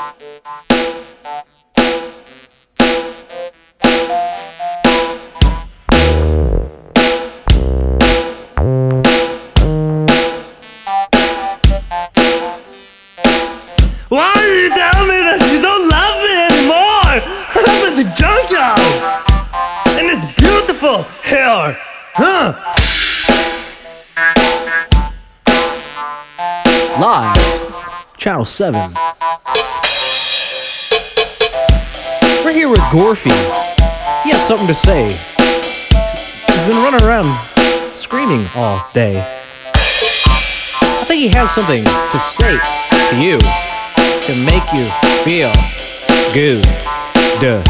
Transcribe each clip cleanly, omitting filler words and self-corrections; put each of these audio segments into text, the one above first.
Why do you tell me that you don't love me anymore? I'm at the junkyard and it's beautiful here, huh? Live, Channel 7. We're here with Gorfy. He has something to say. He's been running around screaming all day. I think he has something to say to you to make you feel good. Duh.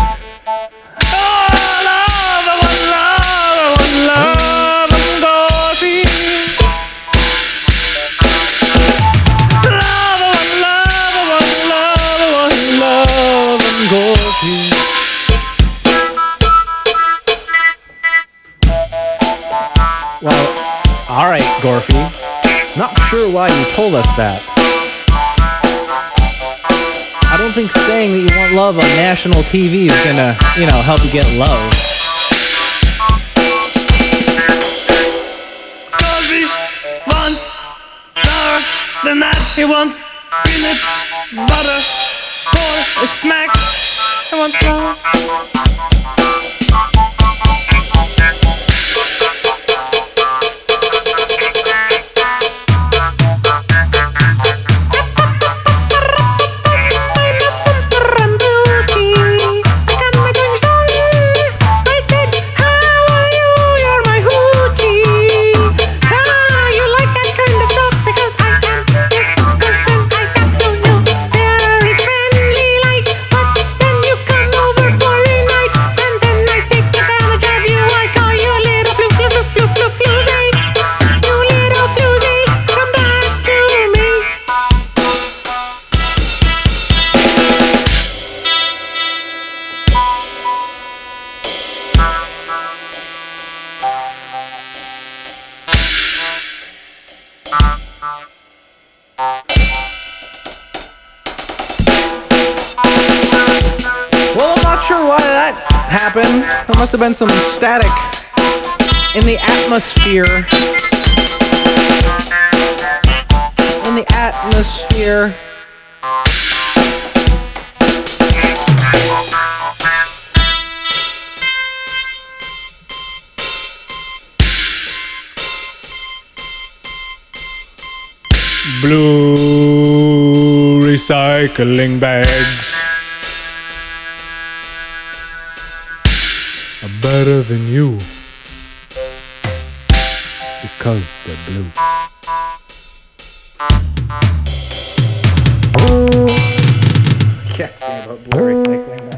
Well, alright, Gorfy. Not sure why you told us that. I don't think saying that you want love on national TV is gonna, help you get love. Gorfy wants sour, the night he wants peanut butter for a snack. He wants love. Well, I'm not sure why that happened. There must have been some static in the atmosphere. In the atmosphere. Blue recycling bags are better than you because they're blue. Yes, about blue recycling.